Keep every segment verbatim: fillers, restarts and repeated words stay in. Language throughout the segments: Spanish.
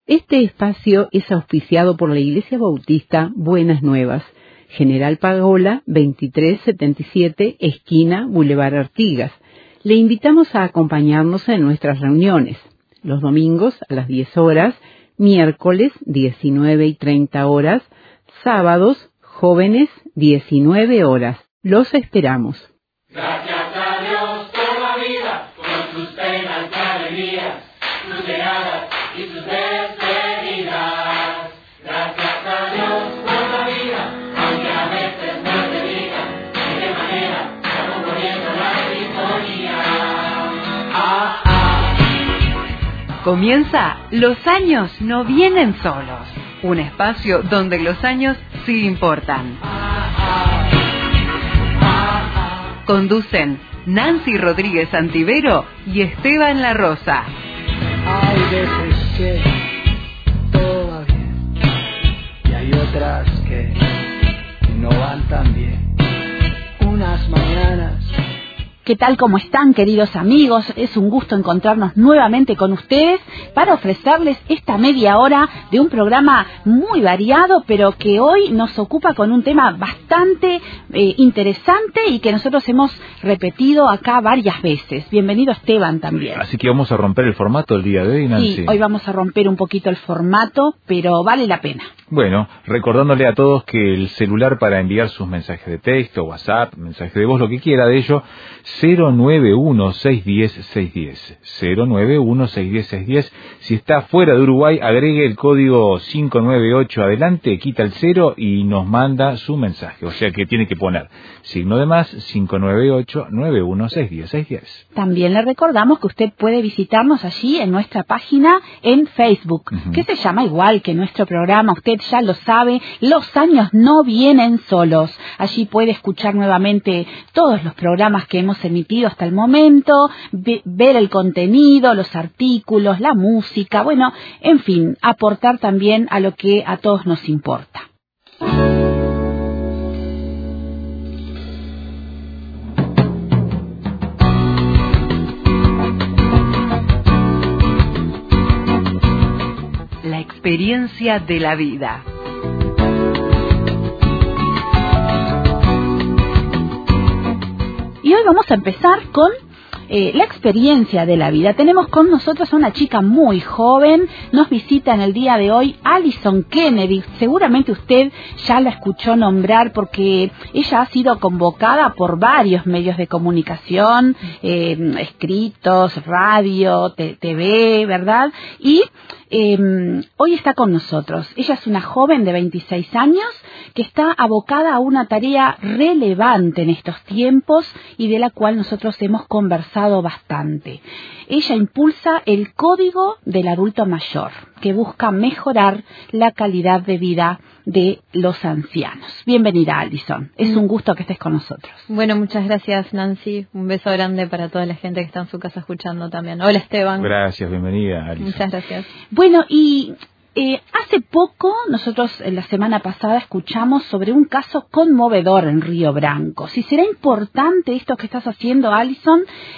Este espacio es auspiciado por la Iglesia Bautista Buenas Nuevas, General Pagola, veintitrés setenta y siete, esquina Boulevard Artigas. Le invitamos a acompañarnos en nuestras reuniones, los domingos a las diez horas, miércoles diecinueve y treinta horas, sábados jóvenes diecinueve horas. Los esperamos. Gracias a Dios por la vida, por sus penas y alegrías, sus llegadas y sus despedidas. Gracias a Dios por la vida, aunque a veces no te diga de qué manera está componiendo la sinfonía. Ah, ah. Comienza Los años no vienen solos, un espacio donde los años sí importan. Conducen Nancy Rodríguez Antivero y Esteban La Rosa. Hay veces que todo va bien y hay otras que no van tan bien. Unas mañanas. ¿Qué tal? ¿Cómo están, queridos amigos? Es un gusto encontrarnos nuevamente con ustedes para ofrecerles esta media hora de un programa muy variado, pero que hoy nos ocupa con un tema bastante eh, interesante y que nosotros hemos repetido acá varias veces. Bienvenido, Esteban, también. Así que vamos a romper el formato el día de hoy, Nancy. Sí, hoy vamos a romper un poquito el formato, pero vale la pena. Bueno, recordándole a todos que el celular para enviar sus mensajes de texto, WhatsApp, mensaje de voz, lo que quiera de ello, cero nueve uno seis uno cero seis uno cero, cero nueve uno seis uno cero seis uno cero. Si está fuera de Uruguay, agregue el código cinco nueve ocho adelante, quita el cero y nos manda su mensaje. O sea que tiene que poner signo de más cinco nueve ocho nueve uno seis uno cero seis uno cero. También le recordamos que usted puede visitarnos allí en nuestra página en Facebook, uh-huh. que se llama igual que nuestro programa. Usted ya lo sabe, los años no vienen solos. Allí puede escuchar nuevamente todos los programas que hemos emitido hasta el momento, ve, ver el contenido, los artículos, la música, bueno, en fin, aportar también a lo que a todos nos importa. La experiencia de la vida. Y hoy vamos a empezar con eh, la experiencia de la vida. Tenemos con nosotros a una chica muy joven. Nos visita en el día de hoy Alison Kennedy. Seguramente usted ya la escuchó nombrar porque ella ha sido convocada por varios medios de comunicación, eh, escritos, radio, T V, ¿verdad? Y Eh, hoy está con nosotros. Ella es una joven de veintiséis años que está abocada a una tarea relevante en estos tiempos y de la cual nosotros hemos conversado bastante. Ella impulsa el Código del Adulto Mayor, que busca mejorar la calidad de vida de los ancianos. Bienvenida, Alison. Es un gusto que estés con nosotros. Bueno, muchas gracias, Nancy. Un beso grande para toda la gente que está en su casa escuchando también. Hola, Esteban. Gracias, bienvenida, Alison. Muchas gracias. Bueno, y eh, hace poco, nosotros en la semana pasada escuchamos sobre un caso conmovedor en Río Branco. Si será importante esto que estás haciendo, Alison,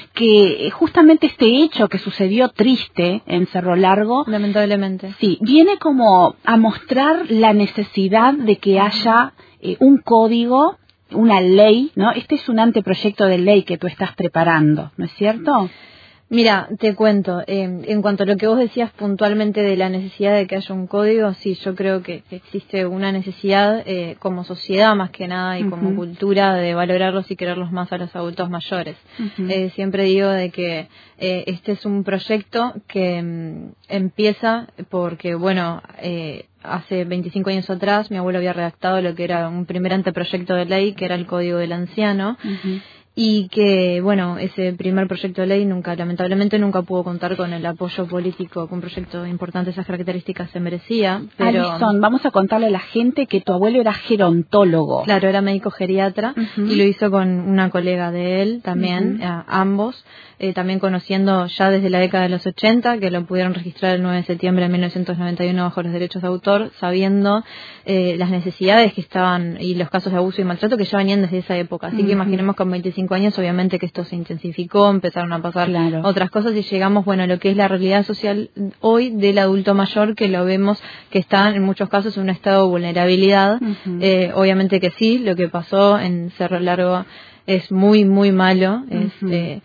que justamente este hecho que sucedió triste en Cerro Largo, lamentablemente, sí, viene como a mostrar la necesidad de que haya eh, un código, una ley, ¿no? Este es un anteproyecto de ley que tú estás preparando, ¿no es cierto? Mira, te cuento, eh, en cuanto a lo que vos decías puntualmente de la necesidad de que haya un código, sí, yo creo que existe una necesidad eh, como sociedad más que nada y uh-huh. como cultura de valorarlos y quererlos más a los adultos mayores. Uh-huh. Eh, siempre digo de que eh, este es un proyecto que mm, empieza porque, bueno, eh, hace veinticinco años atrás mi abuelo había redactado lo que era un primer anteproyecto de ley, que era el Código del Anciano, uh-huh. y que, bueno, ese primer proyecto de ley nunca, lamentablemente nunca pudo contar con el apoyo político que un proyecto importante de esas características se merecía. Pero Alison, vamos a contarle a la gente que tu abuelo era gerontólogo. Claro, era médico geriatra, uh-huh. y lo hizo con una colega de él también, uh-huh. a, ambos, eh, también conociendo ya desde la década de los ochenta, que lo pudieron registrar el nueve de septiembre de mil novecientos noventa y uno bajo los derechos de autor, sabiendo eh, las necesidades que estaban y los casos de abuso y maltrato que ya venían desde esa época. Así uh-huh. que imaginemos con veinticinco veinticinco años, obviamente que esto se intensificó, empezaron a pasar claro. otras cosas y llegamos, bueno, a lo que es la realidad social hoy del adulto mayor, que lo vemos que está en muchos casos en un estado de vulnerabilidad. Uh-huh. Eh, obviamente que sí, lo que pasó en Cerro Largo es muy, muy malo, uh-huh. es... Eh,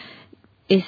es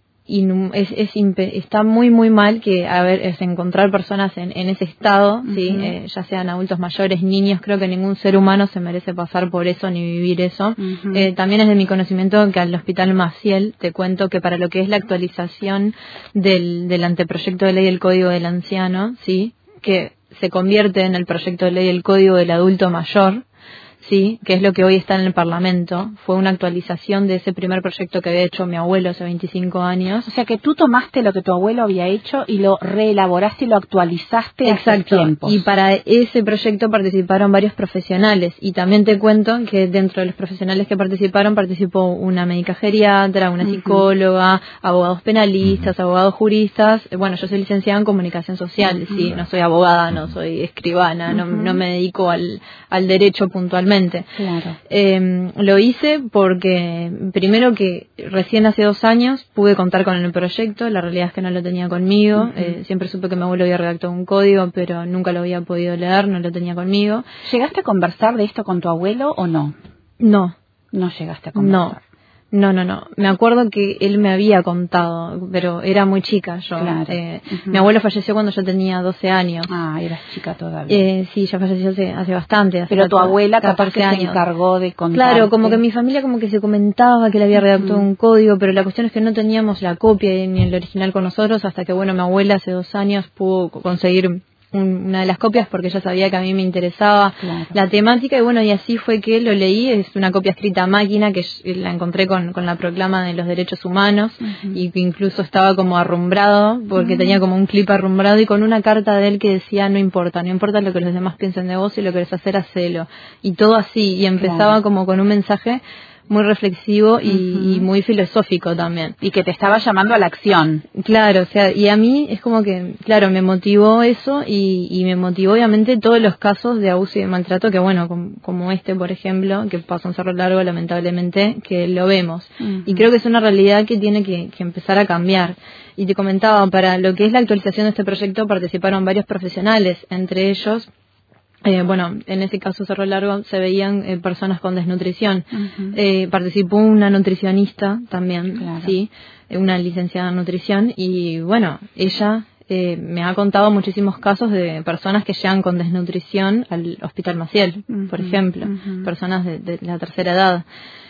Y es, es está muy muy mal que a ver es encontrar personas en, en ese estado, uh-huh. sí, eh, ya sean adultos mayores, niños. Creo que ningún ser humano se merece pasar por eso ni vivir eso. Uh-huh. Eh, también es de mi conocimiento que al Hospital Maciel, te cuento que para lo que es la actualización del, del anteproyecto de ley del Código del Anciano, sí, que se convierte en el proyecto de ley del Código del Adulto Mayor, sí, que es lo que hoy está en el Parlamento, fue una actualización de ese primer proyecto que había hecho mi abuelo hace veinticinco años. O sea que tú tomaste lo que tu abuelo había hecho y lo reelaboraste y lo actualizaste. Exacto. Hace tiempos. Y para ese proyecto participaron varios profesionales, y también te cuento que dentro de los profesionales que participaron participó una médica geriatra, una uh-huh. psicóloga, abogados penalistas, uh-huh. abogados juristas. Bueno, yo soy licenciada en comunicación social, uh-huh. sí, no soy abogada, no soy escribana, uh-huh. no, no me dedico al, al derecho puntualmente. Claro. Eh, lo hice porque primero que recién hace dos años pude contar con el proyecto. La realidad es que no lo tenía conmigo. Uh-huh. eh, siempre supe que mi abuelo había redactado un código, pero nunca lo había podido leer, no lo tenía conmigo. ¿Llegaste a conversar de esto con tu abuelo o no? No. No llegaste a conversar. No. No, no, no. Me acuerdo que él me había contado, pero era muy chica yo. Claro. Eh, uh-huh. Mi abuelo falleció cuando yo tenía doce años. Ah, eras chica todavía. Eh, sí, ya falleció hace, hace bastante. Hace pero tu abuela capaz que años. se encargó de contarte. Claro, como que mi familia como que se comentaba que le había redactado uh-huh. un código, pero la cuestión es que no teníamos la copia ni el original con nosotros, hasta que, bueno, mi abuela hace dos años pudo conseguir una de las copias porque ella sabía que a mí me interesaba claro. la temática, y bueno, y así fue que lo leí. Es una copia escrita a máquina que la encontré con, con la proclama de los derechos humanos, uh-huh. y que incluso estaba como arrumbrado porque uh-huh. tenía como un clip arrumbrado y con una carta de él que decía: no importa, no importa lo que los demás piensen de vos, si lo querés hacer, hacelo, y todo así, y empezaba claro. como con un mensaje muy reflexivo y, uh-huh. y muy filosófico también. Y que te estaba llamando a la acción. Claro, o sea, y a mí es como que, claro, me motivó eso, y, y me motivó obviamente todos los casos de abuso y de maltrato que, bueno, como, como este, por ejemplo, que pasó en Cerro Largo, lamentablemente, que lo vemos. Uh-huh. Y creo que es una realidad que tiene que, que empezar a cambiar. Y te comentaba, para lo que es la actualización de este proyecto participaron varios profesionales, entre ellos... Eh, bueno, en ese caso Cerro Largo se veían eh, personas con desnutrición. Uh-huh. Eh, participó una nutricionista también, claro. sí, una licenciada en nutrición, y bueno, ella eh, me ha contado muchísimos casos de personas que llegan con desnutrición al Hospital Maciel, uh-huh. por ejemplo, uh-huh. personas de, de la tercera edad.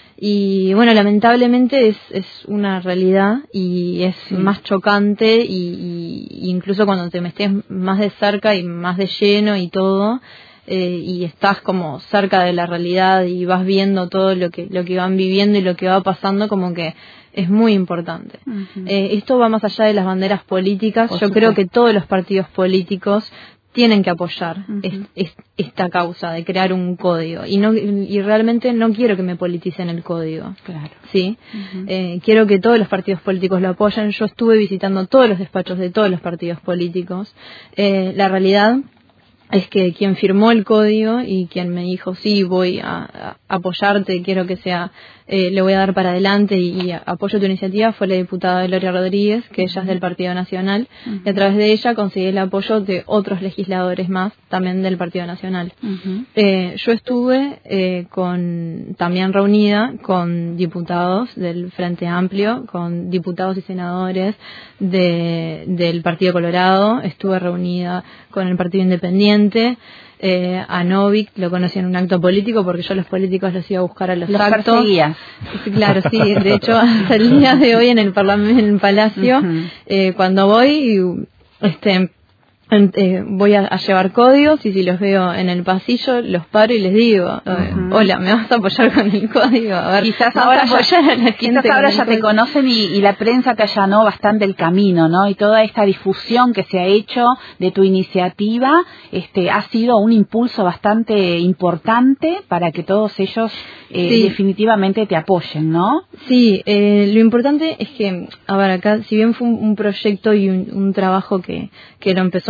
Y bueno, lamentablemente es, es una realidad, y es sí. más chocante, y, y incluso cuando te metes más de cerca y más de lleno y todo, eh, y estás como cerca de la realidad y vas viendo todo lo que lo que van viviendo y lo que va pasando, como que es muy importante. Uh-huh. Eh, esto va más allá de las banderas políticas. Por Yo supuesto. Creo que todos los partidos políticos tienen que apoyar uh-huh. es, es, esta causa de crear un código, y no y realmente no quiero que me politicen el código. Claro. Sí. Uh-huh. Eh, quiero que todos los partidos políticos lo apoyen. Yo estuve visitando todos los despachos de todos los partidos políticos. Eh, la realidad es que quien firmó el código y quien me dijo sí, voy a, a apoyarte, quiero que sea, eh, le voy a dar para adelante y, y apoyo tu iniciativa, fue la diputada Gloria Rodríguez, que ella es del Partido Nacional, uh-huh. y a través de ella conseguí el apoyo de otros legisladores más, también del Partido Nacional. Uh-huh. Eh, yo estuve eh, con también reunida con diputados del Frente Amplio, con diputados y senadores de, del Partido Colorado, estuve reunida con el Partido Independiente. Eh, a Novik lo conocí en un acto político porque yo a los políticos los iba a buscar a los, los actos. Perseguías. Claro, sí, de hecho hasta el día de hoy en el parlamento, en el Palacio, uh-huh. eh, cuando voy, este Eh, voy a, a llevar códigos, y si los veo en el pasillo los paro y les digo, uh-huh. hola, ¿me vas a apoyar con el código? A ver, quizás ahora ya, quizás ahora ya te conocen y, y la prensa te allanó bastante el camino, ¿no? Y toda esta difusión que se ha hecho de tu iniciativa este ha sido un impulso bastante importante para que todos ellos eh, sí. definitivamente te apoyen, ¿no? Sí, eh, lo importante es que, a ver, acá, si bien fue un, un proyecto y un, un trabajo que, que lo empezó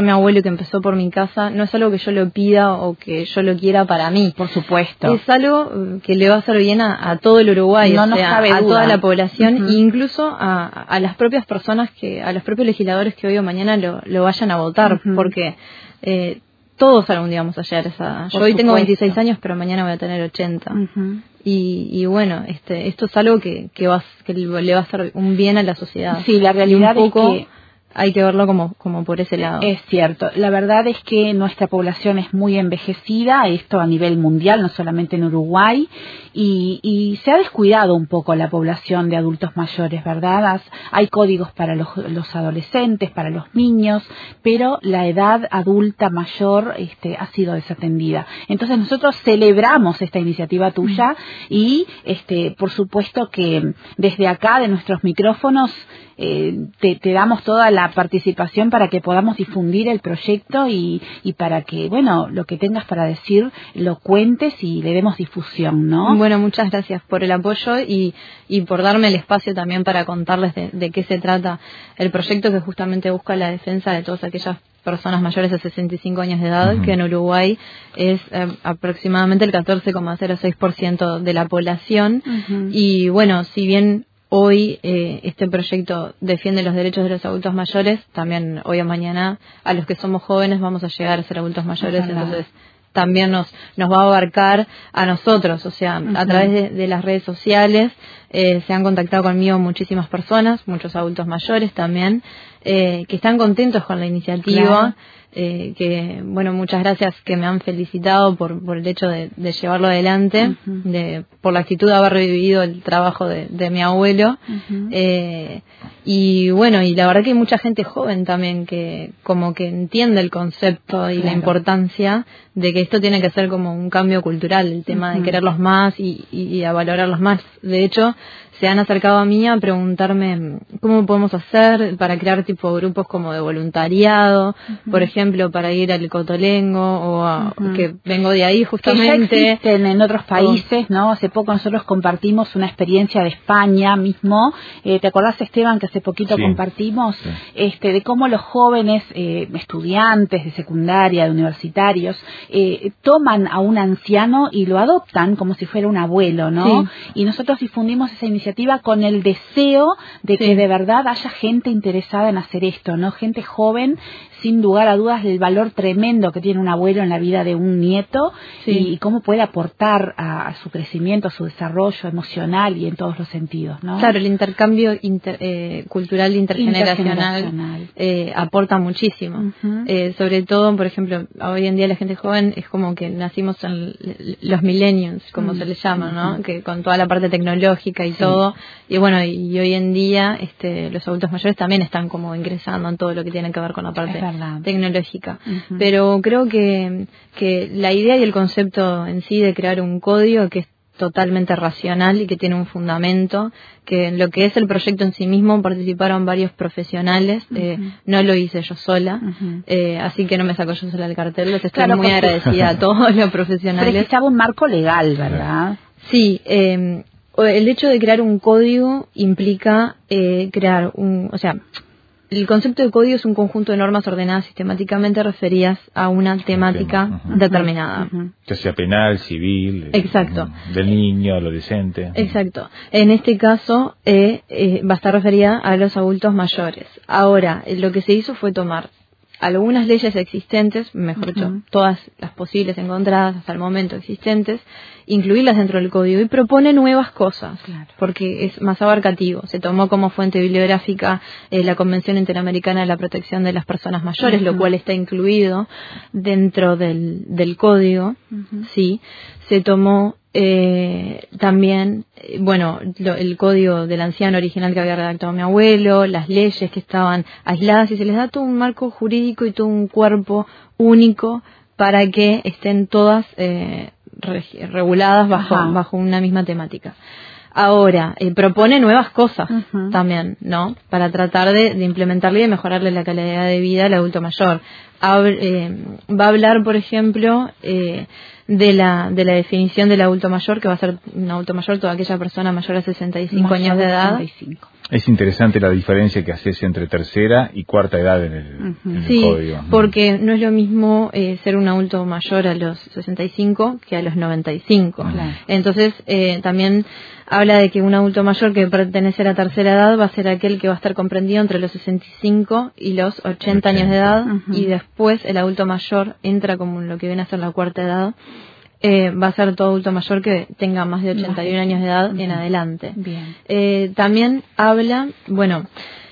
mi abuelo y que empezó por mi casa, no es algo que yo lo pida o que yo lo quiera para mí. Por supuesto. Es algo que le va a hacer bien a, a todo el Uruguay, no o nos sea, cabe a duda. toda la población, Uh-huh. e incluso a, a las propias personas, que a los propios legisladores que hoy o mañana lo, lo vayan a votar, Uh-huh. porque eh, todos algún día vamos a llegar a esa edad. Yo Por hoy tengo supuesto. veintiséis años, pero mañana voy a tener ochenta. Uh-huh. Y, y bueno, este, esto es algo que, que, va, que le va a hacer un bien a la sociedad. Sí, la realidad y un poco es que hay que verlo como, como por ese lado. es cierto. La verdad es que nuestra población es muy envejecida, esto a nivel mundial, no solamente en Uruguay, y, y se ha descuidado un poco la población de adultos mayores, ¿verdad? Hay códigos para los, los adolescentes, para los niños, pero la edad adulta mayor este, ha sido desatendida. Entonces nosotros celebramos esta iniciativa tuya y, este, por supuesto que desde acá, de nuestros micrófonos, eh, te, te damos toda la participación para que podamos difundir el proyecto y, y para que, bueno, lo que tengas para decir lo cuentes y le demos difusión, ¿no? Bueno, muchas gracias por el apoyo y, y por darme el espacio también para contarles de, de qué se trata el proyecto, que justamente busca la defensa de todas aquellas personas mayores de sesenta y cinco años de edad, uh-huh. que en Uruguay es eh, aproximadamente el catorce coma cero seis por ciento de la población. Uh-huh. Y bueno, si bien hoy eh, este proyecto defiende los derechos de los adultos mayores, también hoy o mañana a los que somos jóvenes vamos a llegar a ser adultos mayores, uh-huh. entonces también nos nos va a abarcar a nosotros, o sea, uh-huh. a través de, de las redes sociales eh, se han contactado conmigo muchísimas personas, muchos adultos mayores también, eh, que están contentos con la iniciativa. Claro. Eh, que bueno, muchas gracias, que me han felicitado por, por el hecho de, de llevarlo adelante, uh-huh. de, por la actitud de haber revivido el trabajo de, de mi abuelo. Uh-huh. eh, y bueno, y la verdad que hay mucha gente joven también que como que entiende el concepto y claro. la importancia de que esto tiene que ser como un cambio cultural, el tema uh-huh. de quererlos más y, y, y a valorarlos más. De hecho, se han acercado a mí a preguntarme cómo podemos hacer para crear tipo grupos como de voluntariado, uh-huh. por ejemplo, para ir al Cotolengo, o a, uh-huh. que vengo de ahí justamente. Que ya existen en otros países, ¿no? Hace poco nosotros compartimos una experiencia de España mismo. Eh, ¿Te acordás, Esteban, que hace poquito sí. compartimos sí. este de cómo los jóvenes eh, estudiantes de secundaria, de universitarios, eh, toman a un anciano y lo adoptan como si fuera un abuelo, ¿no? Sí. Y nosotros difundimos esa iniciativa con el deseo de que sí. de verdad haya gente interesada en hacer esto, ¿no? Gente joven, sin lugar a dudas, el valor tremendo que tiene un abuelo en la vida de un nieto sí. y, y cómo puede aportar a, a su crecimiento, a su desarrollo emocional y en todos los sentidos, ¿no? Claro, el intercambio inter, eh, cultural intergeneracional, intergeneracional. Eh, aporta muchísimo. Uh-huh. Eh, sobre todo, por ejemplo, hoy en día la gente joven es como que nacimos en los millennials, como uh-huh. se les llama, ¿no? Uh-huh. Que con toda la parte tecnológica y sí. todo. Y bueno, y hoy en día este, los adultos mayores también están como ingresando en todo lo que tiene que ver con la parte tecnológica. Uh-huh. Pero creo que, que la idea y el concepto en sí de crear un código que es totalmente racional y que tiene un fundamento, que en lo que es el proyecto en sí mismo participaron varios profesionales, uh-huh. eh, no lo hice yo sola, uh-huh. eh, así que no me saco yo sola el cartel, les estoy claro, muy porque... agradecida a todos los profesionales. Precisaba un marco legal, ¿verdad? Sí, eh, el hecho de crear un código implica eh, crear un, o sea, el concepto de código es un conjunto de normas ordenadas sistemáticamente referidas a una temática uh-huh. determinada. Uh-huh. Ya sea penal, civil, exacto. del niño, adolescente. Exacto. En este caso eh, eh, va a estar referida a los adultos mayores. Ahora, lo que se hizo fue tomar algunas leyes existentes, mejor dicho, uh-huh. todas las posibles encontradas hasta el momento existentes, incluirlas dentro del código y propone nuevas cosas, claro. porque es más abarcativo. Se tomó como fuente bibliográfica eh, la Convención Interamericana de la Protección de las Personas Mayores, uh-huh. lo cual está incluido dentro del, del código, uh-huh. sí. Se tomó eh, también, eh, bueno, lo, el código del anciano original que había redactado mi abuelo, las leyes que estaban aisladas, y se les da todo un marco jurídico y todo un cuerpo único para que estén todas eh, re, reguladas bajo, bajo una misma temática. Ahora, eh, propone nuevas cosas uh-huh. también, ¿no? Para tratar de, de implementarle y de mejorarle la calidad de vida al adulto mayor. Hab, eh, va a hablar, por ejemplo, eh, de la de la definición del adulto mayor, que va a ser un adulto mayor toda aquella persona mayor a sesenta y cinco mayor años de edad. sesenta y cinco. Es interesante la diferencia que haces entre tercera y cuarta edad en el, uh-huh. en el sí, código. Porque no es lo mismo eh, ser un adulto mayor a los sesenta y cinco que a los noventa y cinco. Uh-huh. Entonces, eh, también habla de que un adulto mayor que pertenece a la tercera edad va a ser aquel que va a estar comprendido entre los sesenta y cinco y los ochenta, ochenta. Años de edad, uh-huh. y después el adulto mayor entra como lo que viene a ser la cuarta edad. Eh, va a ser todo adulto mayor que tenga más de ochenta y uno años de edad uh-huh. en adelante. Bien. Eh, también habla, bueno,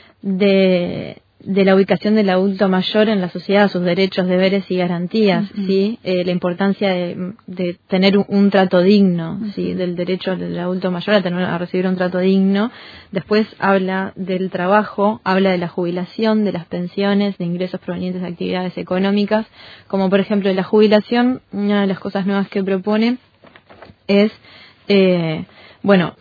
de, de la ubicación del adulto mayor en la sociedad, sus derechos, deberes y garantías, uh-huh. ¿sí? Eh, la importancia de, de tener un, un trato digno, uh-huh. ¿sí? Del derecho del adulto mayor a, tener, a recibir un trato digno. Después habla del trabajo, habla de la jubilación, de las pensiones, de ingresos provenientes de actividades económicas, como por ejemplo la jubilación. Una de las cosas nuevas que propone es, eh, bueno,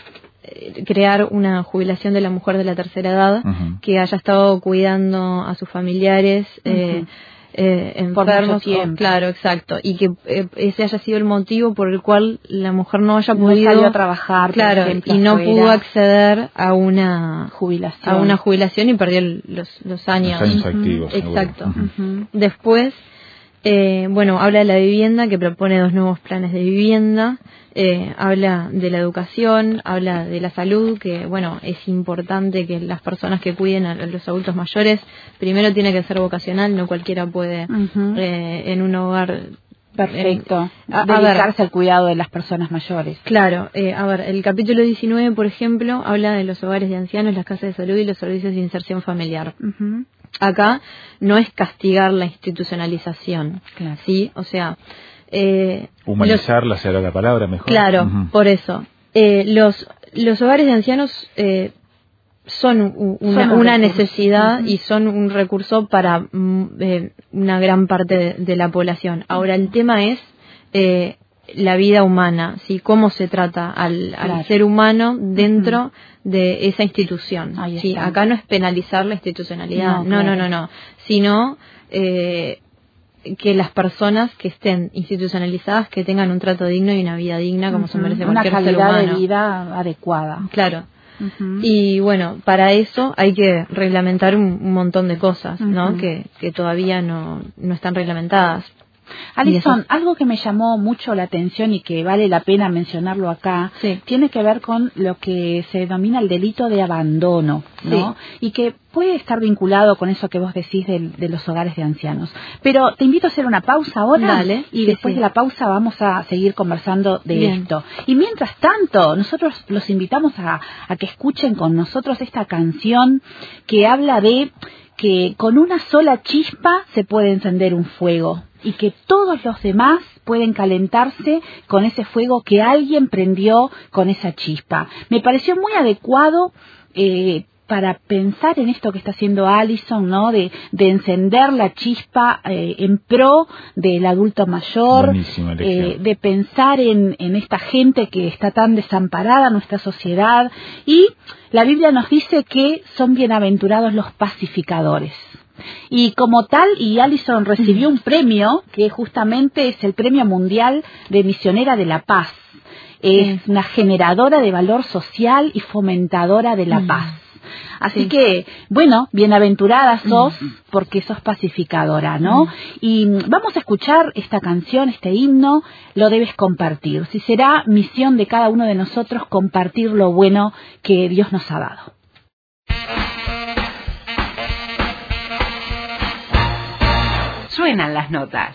crear una jubilación de la mujer de la tercera edad, uh-huh. que haya estado cuidando a sus familiares, uh-huh. eh, eh, enfermos, o, claro, exacto, y que eh, ese haya sido el motivo por el cual la mujer no haya no podido salió a trabajar, claro, ejemplo, y no fuera. pudo acceder a una jubilación, a una jubilación y perdió los los años, los años uh-huh. activos, exacto. Uh-huh. Después, eh, bueno, habla de la vivienda, que propone dos nuevos planes de vivienda. Eh, habla de la educación, habla de la salud, que bueno, es importante que las personas que cuiden a los adultos mayores, primero tiene que ser vocacional, no cualquiera puede uh-huh. eh, en un hogar. Perfecto, eh, a, dedicarse a al cuidado de las personas mayores. Claro, eh, a ver, el capítulo diecinueve, por ejemplo, habla de los hogares de ancianos, las casas de salud y los servicios de inserción familiar. Uh-huh. Acá no es castigar la institucionalización, claro. ¿sí? O sea, Eh, humanizarla será la palabra mejor. Claro, uh-huh. por eso. Eh, los los hogares de ancianos eh, son una, son una necesidad uh-huh. y son un recurso para eh, una gran parte de, de la población. Ahora, el tema es eh, la vida humana, ¿sí? Cómo se trata al, claro. al ser humano dentro uh-huh. de esa institución. ¿Sí? Acá no es penalizar la institucionalidad, no, no, claro. no, no, no, sino eh, que las personas que estén institucionalizadas que tengan un trato digno y una vida digna como uh-huh. se merece cualquier ser humano. Una calidad de vida adecuada. Claro. Uh-huh. Y bueno, para eso hay que reglamentar un, un montón de cosas, uh-huh. ¿no? Que, que todavía no, no están reglamentadas. Alison, algo que me llamó mucho la atención y que vale la pena mencionarlo acá, sí. tiene que ver con lo que se denomina el delito de abandono, ¿no? Sí. Y que puede estar vinculado con eso que vos decís de, de los hogares de ancianos. Pero te invito a hacer una pausa ahora. Dale, y sí, después sí. de la pausa vamos a seguir conversando de Bien. esto. Y mientras tanto, nosotros los invitamos a, a que escuchen con nosotros esta canción que habla de que con una sola chispa se puede encender un fuego y que todos los demás pueden calentarse con ese fuego que alguien prendió con esa chispa. Me pareció muy adecuado eh, para pensar en esto que está haciendo Alison, ¿no? De, de encender la chispa eh, en pro del adulto mayor, eh, de pensar en, en esta gente que está tan desamparada en nuestra sociedad. Y la Biblia nos dice que son bienaventurados los pacificadores. Y como tal, y Alison recibió un premio que justamente es el Premio Mundial de Misionera de la Paz. Es una generadora de valor social y fomentadora de la paz. Así sí. que, bueno, bienaventurada sos porque sos pacificadora, ¿no? Y vamos a escuchar esta canción, este himno, lo debes compartir. Si será misión de cada uno de nosotros compartir lo bueno que Dios nos ha dado. Suenan las notas.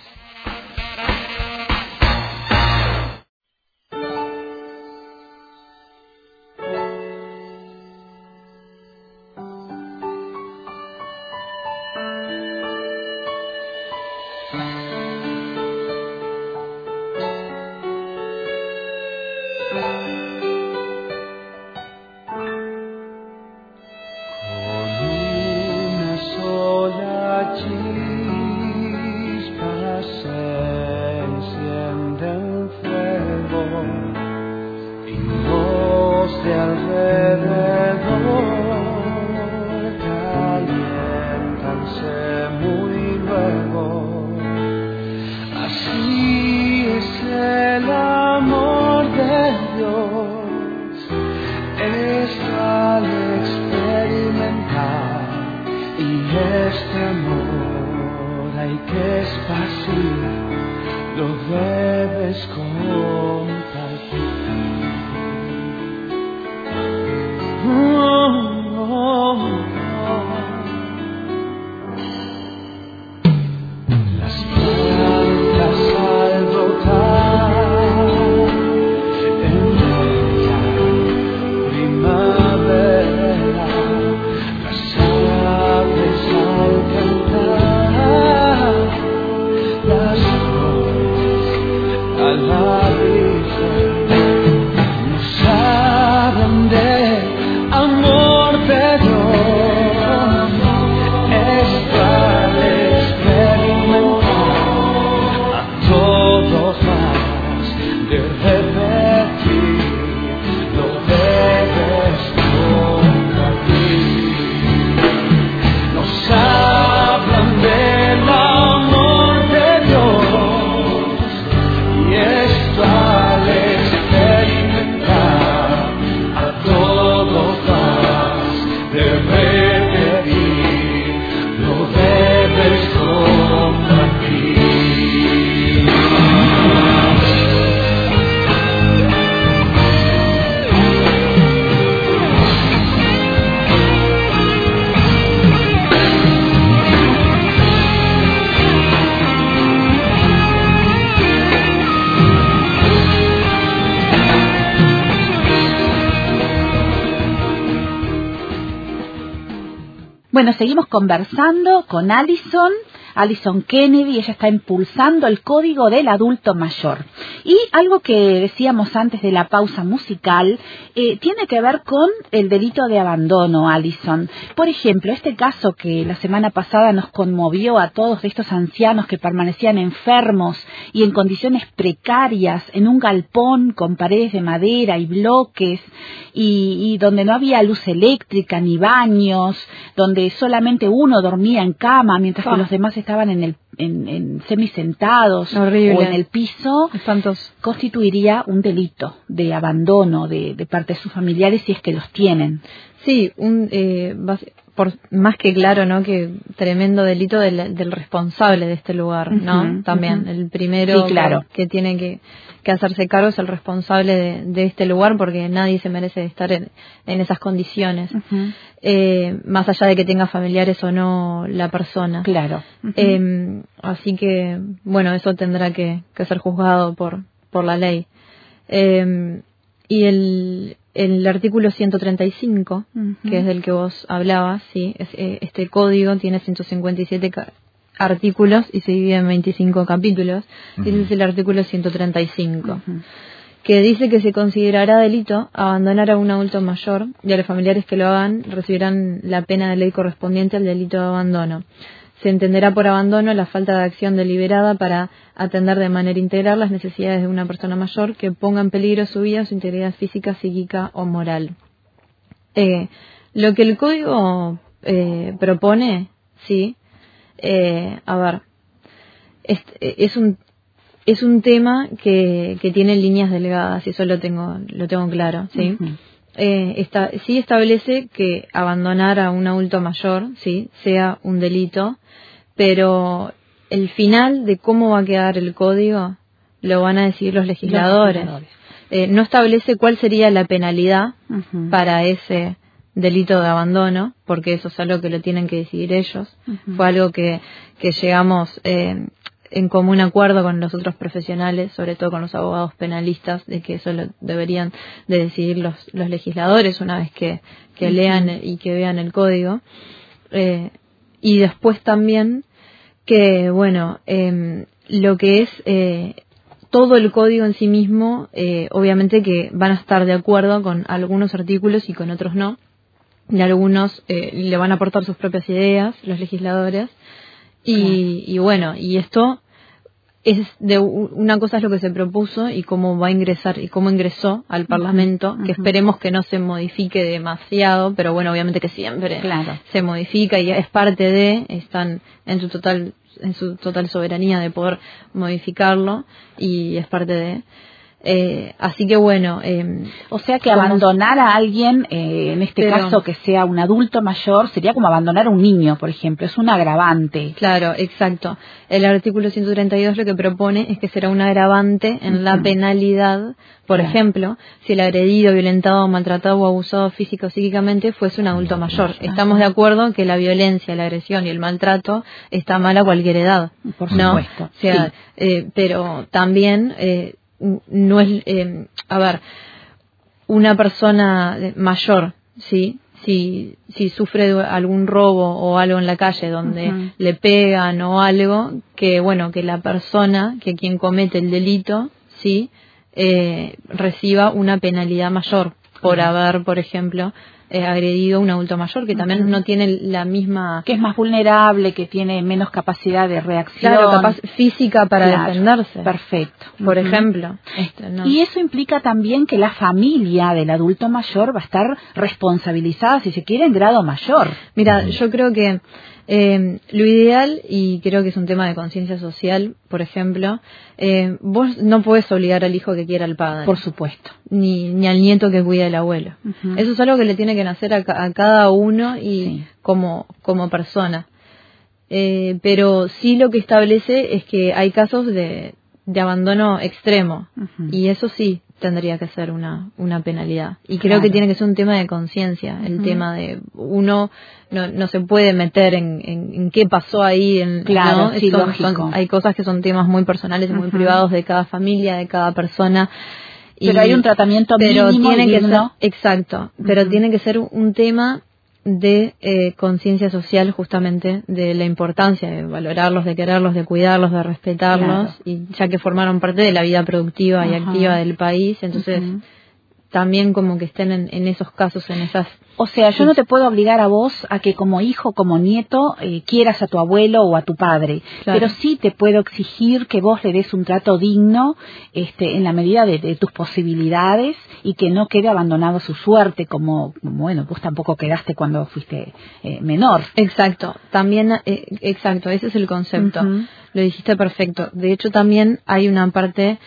Con una sola chispa así, lo debes compartir. Oh, oh, oh. Las plantas al brotar en bella primavera, las aves al cantar, las flores al abrirse, nos hablan de amor de Dios. Esto al experimentar, a todos más de repetir, lo debes compartir. Nos hablan del amor de Dios, y esto al experimentar, a todos más de repetir, lo debes compartir. Bueno, seguimos conversando con Alison, Alison Kennedy. Ella está impulsando el código del adulto mayor. Y algo que decíamos antes de la pausa musical, eh, tiene que ver con el delito de abandono, Alison. Por ejemplo, este caso que la semana pasada nos conmovió a todos de estos ancianos que permanecían enfermos y en condiciones precarias en un galpón con paredes de madera y bloques, y, y donde no había luz eléctrica ni baños, donde solamente uno dormía en cama mientras que Oh. los demás estaban en el en, en semisentados Horrible. o en el piso, Espantoso. constituiría un delito de abandono de, de parte de sus familiares si es que los tienen. Sí, un, eh, bas- por más que claro, ¿no? Que tremendo delito del, del responsable de este lugar, ¿no? Ujú, También ujú. el primero Sí, claro. que, que tiene que, que hacerse cargo es el responsable de, de este lugar, porque nadie se merece estar en, en esas condiciones, Ujú. eh, más allá de que tenga familiares o no la persona. Claro. Ujú. Eh, así que, bueno, eso tendrá que, que ser juzgado por, por la ley. Eh, y el, el artículo ciento treinta y cinco, Ujú. que es del que vos hablabas, sí, es, eh, este código tiene ciento cincuenta y siete ca- artículos y se divide en veinticinco capítulos. Ujú. Ese es el artículo ciento treinta y cinco. Ujú. Que dice que se considerará delito abandonar a un adulto mayor y a los familiares que lo hagan recibirán la pena de ley correspondiente al delito de abandono. Se entenderá por abandono la falta de acción deliberada para atender de manera integral las necesidades de una persona mayor que ponga en peligro su vida, su integridad física, psíquica o moral. Eh, lo que el código eh, propone, sí, eh, a ver, es, es un es un tema que, que tiene líneas delgadas, y eso lo tengo lo tengo claro, sí. Ujú. Eh, esta, sí establece que abandonar a un adulto mayor, sí, sea un delito, pero el final de cómo va a quedar el código lo van a decidir los legisladores. Los legisladores. Eh, no establece cuál sería la penalidad Ujú. para ese delito de abandono, porque eso es algo que lo tienen que decidir ellos. Ujú. Fue algo que, que llegamos eh, en común acuerdo con los otros profesionales, sobre todo con los abogados penalistas, de que eso lo deberían de decidir los, los legisladores una vez que, que Ujú. lean y que vean el código. Eh, y después también que, bueno, eh, lo que es eh, todo el código en sí mismo, eh, obviamente que van a estar de acuerdo con algunos artículos y con otros no. Y algunos eh, le van a aportar sus propias ideas, los legisladores. Y, y bueno, y esto es de u- una cosa es lo que se propuso y cómo va a ingresar y cómo ingresó al Parlamento, ujú. que esperemos que no se modifique demasiado, pero bueno, obviamente que siempre Claro. se modifica y es parte de, están en su total en su total soberanía de poder modificarlo y es parte de. Eh, así que bueno, eh, o sea que somos... abandonar a alguien, eh, en este Pero... caso que sea un adulto mayor, sería como abandonar a un niño, por ejemplo, es un agravante. Claro, exacto. El artículo ciento treinta y dos lo que propone es que será un agravante en uh-huh. la penalidad, por claro. ejemplo, si el agredido, violentado, maltratado o abusado física o psíquicamente fuese un adulto mayor. Estamos de acuerdo que la violencia, la agresión y el maltrato está mal a cualquier edad. Por ¿no? supuesto. O sea, sí. eh, pero también... Eh, no es, eh, a ver, una persona mayor, ¿sí? Si, si sufre algún robo o algo en la calle donde uh-huh. le pegan o algo, que bueno, que la persona, que quien comete el delito, ¿sí? Eh, reciba una penalidad mayor por uh-huh. haber, por ejemplo, eh, agredido a un adulto mayor, que también uh-huh. no tiene la misma... Que es más vulnerable, que tiene menos capacidad de reacción. Claro, capaz física para claro, defenderse. Perfecto. Por uh-huh. ejemplo. Esto, ¿no? Y eso implica también que la familia del adulto mayor va a estar responsabilizada, si se quiere, en grado mayor. Mira, yo creo que eh, lo ideal, y creo que es un tema de conciencia social, por ejemplo, eh, vos no podés obligar al hijo que quiera al padre. Por supuesto. Ni, ni al nieto que cuida al abuelo. Uh-huh. Eso es algo que le tiene que nacer a, a cada uno y sí. como, como persona. Eh, pero sí lo que establece es que hay casos de, de abandono extremo. Uh-huh. Y eso sí tendría que ser una, una penalidad. Y creo claro. que tiene que ser un tema de conciencia. El uh-huh. tema de uno no, no se puede meter en, en, en qué pasó ahí. En, claro, ¿no? sí, son, lógico. Son, hay cosas que son temas muy personales y muy uh-huh. privados de cada familia, de cada persona. Pero y, hay un tratamiento pero mínimo tiene que digno. ser, exacto, pero uh-huh. tiene que ser un tema de eh, conciencia social, justamente de la importancia de valorarlos, de quererlos, de cuidarlos, de respetarlos, claro. y ya que formaron parte de la vida productiva uh-huh. y activa del país, entonces uh-huh. también como que estén en, en esos casos, en esas... O sea, yo no te puedo obligar a vos a que como hijo, como nieto, eh, quieras a tu abuelo o a tu padre, claro. pero sí te puedo exigir que vos le des un trato digno este, en la medida de, de tus posibilidades y que no quede abandonado su suerte, como, bueno, vos tampoco quedaste cuando fuiste eh, menor. Exacto, también, eh, exacto, ese es el concepto, uh-huh. lo dijiste perfecto. De hecho, también hay una parte...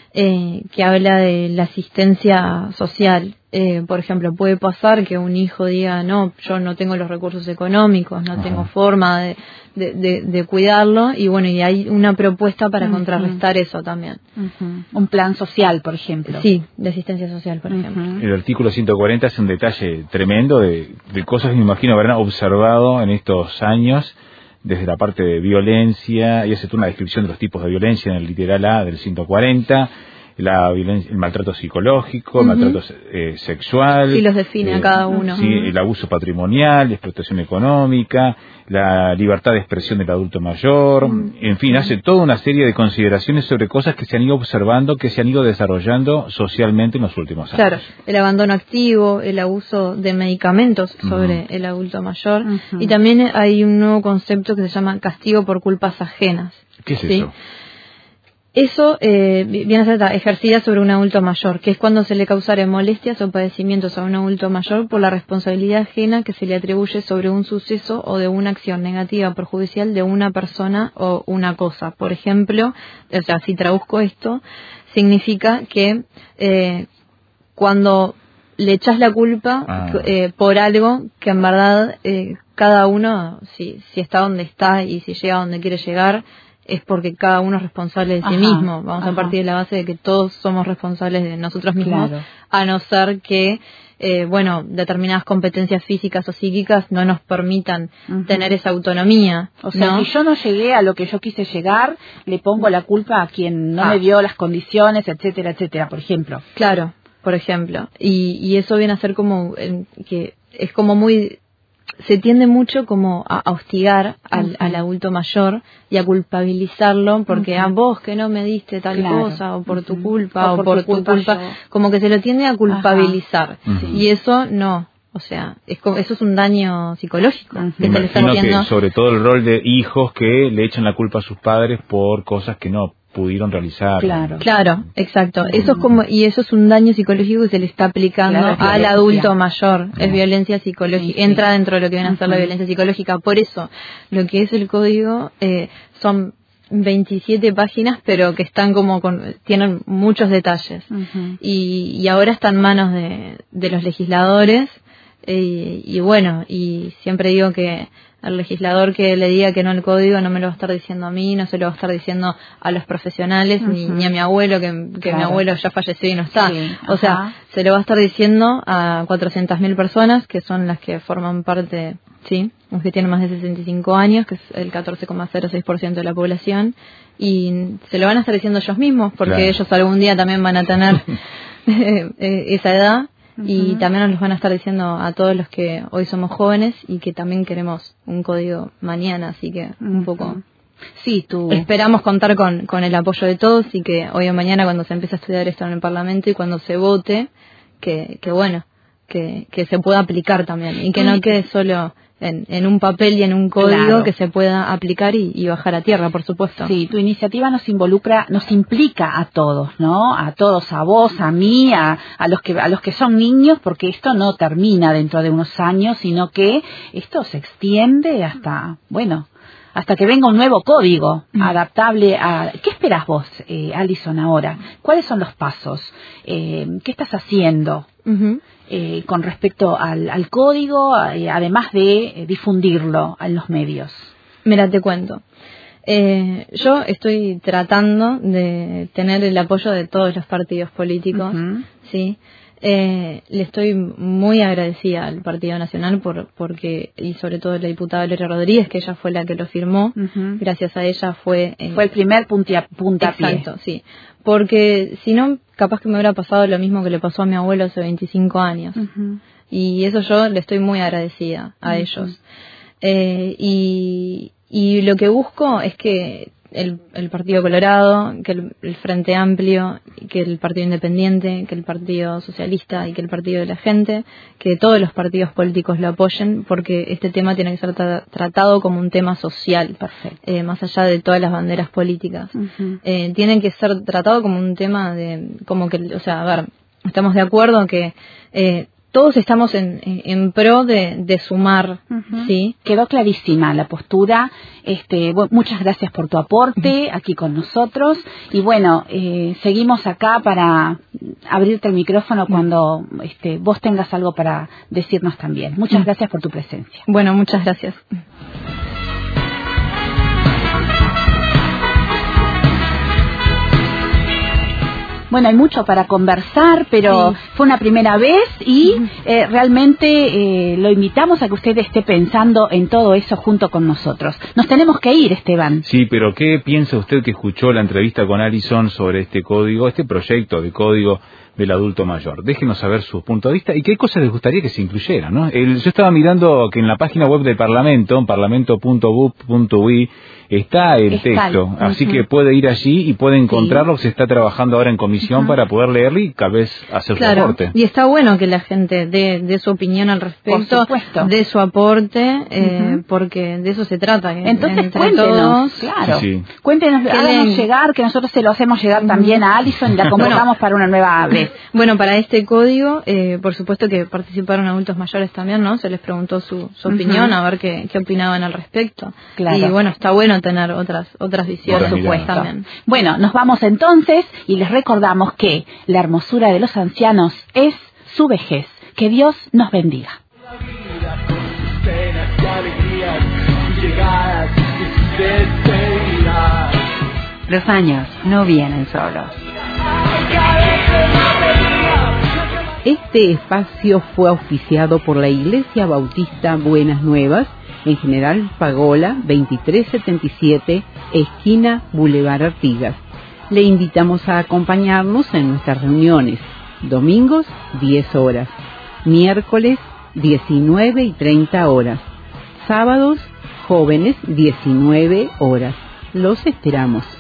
Eh, que habla de la asistencia social. Eh, por ejemplo, puede pasar que un hijo diga, no, yo no tengo los recursos económicos, no Ajá. tengo forma de, de, de, de cuidarlo, y bueno, y hay una propuesta para uh-huh. contrarrestar eso también. Uh-huh. Un plan social, por ejemplo. Sí, de asistencia social, por uh-huh. ejemplo. El artículo ciento cuarenta es un detalle tremendo de, de cosas que me imagino habrán observado en estos años, desde la parte de violencia, y hace toda una descripción de los tipos de violencia en el literal A del ciento cuarenta, la violencia, el maltrato psicológico, el uh-huh. maltrato eh, sexual. Sí, los define eh, a cada uno. Sí, el abuso patrimonial, la explotación económica, la libertad de expresión del adulto mayor, uh-huh. en fin, hace toda una serie de consideraciones sobre cosas que se han ido observando, que se han ido desarrollando socialmente en los últimos años. Claro, el abandono activo, el abuso de medicamentos sobre uh-huh. el adulto mayor, uh-huh. y también hay un nuevo concepto que se llama castigo por culpas ajenas. ¿Qué es ¿sí? eso? Eso eh, viene a ser ejercida sobre un adulto mayor, que es cuando se le causare molestias o padecimientos a un adulto mayor por la responsabilidad ajena que se le atribuye sobre un suceso o de una acción negativa o perjudicial de una persona o una cosa. Por ejemplo, o sea, si traduzco esto, significa que eh, cuando le echas la culpa ah. eh, por algo que en verdad eh, cada uno, si, si está donde está y si llega donde quiere llegar, es porque cada uno es responsable de sí ajá, mismo. Vamos ajá. a partir de la base de que todos somos responsables de nosotros mismos, claro. a no ser que, eh, bueno, determinadas competencias físicas o psíquicas no nos permitan uh-huh. tener esa autonomía. O sea, ¿no? si yo no llegué a lo que yo quise llegar, le pongo la culpa a quien no ah. me dio las condiciones, etcétera, etcétera, por ejemplo. Claro, por ejemplo. Y, y eso viene a ser como, eh, que es como muy... se tiende mucho como a, a hostigar al, uh-huh. al adulto mayor y a culpabilizarlo porque uh-huh. a vos que no me diste tal claro. cosa o por uh-huh. tu culpa o, o por, por tu culpa, culpa como que se lo tiende a culpabilizar uh-huh. y eso no, o sea, es como, eso es un daño psicológico uh-huh. que se le está haciendo. Que sobre todo el rol de hijos que le echan la culpa a sus padres por cosas que no pudieron realizar. Claro, claro, exacto. Eso es como, y eso es un daño psicológico que se le está aplicando claro, al adulto mayor. Uh-huh. Es violencia psicológica. Sí, sí. Entra dentro de lo que viene a ser uh-huh. la violencia psicológica. Por eso, lo que es el código eh, son veintisiete páginas, pero que están como con, tienen muchos detalles. Uh-huh. y, y ahora está en manos de, de los legisladores. Y, y bueno, y siempre digo que el legislador que le diga que no al código no me lo va a estar diciendo a mí, no se lo va a estar diciendo a los profesionales, uh-huh. ni, ni a mi abuelo, que, que claro. mi abuelo ya falleció y no está. Sí, o sea, se lo va a estar diciendo a cuatrocientas mil personas, que son las que forman parte, sí, los que tienen más de sesenta y cinco años, que es el catorce coma cero seis por ciento de la población, y se lo van a estar diciendo ellos mismos, porque claro. ellos algún día también van a tener esa edad. Y uh-huh. también nos los van a estar diciendo a todos los que hoy somos jóvenes y que también queremos un código mañana, así que un uh-huh. poco sí, tú esperamos contar con, con el apoyo de todos y que hoy o mañana cuando se empiece a estudiar esto en el Parlamento y cuando se vote, que, que bueno, que, que se pueda aplicar también y que no quede solo en, en un papel y en un código, claro. que se pueda aplicar y, y bajar a tierra, por supuesto. Sí, tu iniciativa nos involucra, nos implica a todos, ¿no? A todos, a vos, a mí, a, a los que a los que son niños, porque esto no termina dentro de unos años, sino que esto se extiende hasta, bueno, hasta que venga un nuevo código mm. adaptable a... ¿Qué esperas vos, eh, Alison, ahora? ¿Cuáles son los pasos? Eh, ¿Qué estás haciendo? Uh-huh. Eh, con respecto al, al código, eh, además de eh, difundirlo en los medios. Mira, te cuento. Eh, yo estoy tratando de tener el apoyo de todos los partidos políticos, uh-huh. ¿sí? Eh, le estoy muy agradecida al Partido Nacional por porque y sobre todo la diputada Gloria Rodríguez, que ella fue la que lo firmó. Uh-huh. Gracias a ella fue... Eh, fue el primer puntia, puntapié. Exacto, sí. Porque si no, capaz que me hubiera pasado lo mismo que le pasó a mi abuelo hace veinticinco años. Uh-huh. Y eso yo le estoy muy agradecida a uh-huh. ellos. Eh, y, y lo que busco es que el, el Partido Colorado, que el, el Frente Amplio, que el Partido Independiente, que el Partido Socialista y que el Partido de la Gente, que todos los partidos políticos lo apoyen, porque este tema tiene que ser tra- tratado como un tema social, eh, más allá de todas las banderas políticas. Uh-huh. Eh, tiene que ser tratado como un tema de, como que, o sea, a ver, estamos de acuerdo que eh, todos estamos en, en, en pro de, de sumar, uh-huh. ¿sí? Quedó clarísima la postura. Este, bueno, muchas gracias por tu aporte uh-huh. aquí con nosotros. Y bueno, eh, seguimos acá para abrirte el micrófono cuando este, vos tengas algo para decirnos también. Muchas uh-huh. gracias por tu presencia. Bueno, muchas gracias. Bueno, hay mucho para conversar, pero sí. fue una primera vez y eh, realmente eh, lo invitamos a que usted esté pensando en todo eso junto con nosotros. Nos tenemos que ir, Esteban. Sí, pero ¿qué piensa usted que escuchó la entrevista con Alison sobre este código, este proyecto de código del adulto mayor? Déjenos saber su punto de vista y qué cosas les gustaría que se incluyeran, ¿no? El, yo estaba mirando que en la página web del Parlamento, parlamento punto gov punto uy, está el está texto, el, así uh-huh. que puede ir allí y puede encontrarlo, sí. se está trabajando ahora en comisión uh-huh. para poder leerlo y tal vez hacer claro. su aporte. Y está bueno que la gente dé, dé su opinión al respecto, dé su aporte, eh, uh-huh. porque de eso se trata. Entonces entre cuéntenos, todos, claro, sí, sí. cuéntenos, háganos llegar, que nosotros se lo hacemos llegar uh-huh. también a Alison y la convocamos bueno, para una nueva vez. Bueno, para este código, eh, por supuesto que participaron adultos mayores también, ¿no? Se les preguntó su, su uh-huh. opinión, a ver qué, qué opinaban al respecto. Claro. Y bueno, está bueno tener otras otras visiones, por supuesto. También. Bueno, nos vamos entonces y les recordamos que la hermosura de los ancianos es su vejez. Que Dios nos bendiga. Los años no vienen solos. Este espacio fue auspiciado por la Iglesia Bautista Buenas Nuevas, en General Pagola veintitrés setenta y siete, esquina Boulevard Artigas. Le invitamos a acompañarnos en nuestras reuniones, domingos diez horas, miércoles diecinueve y treinta horas, sábados jóvenes diecinueve horas. Los esperamos.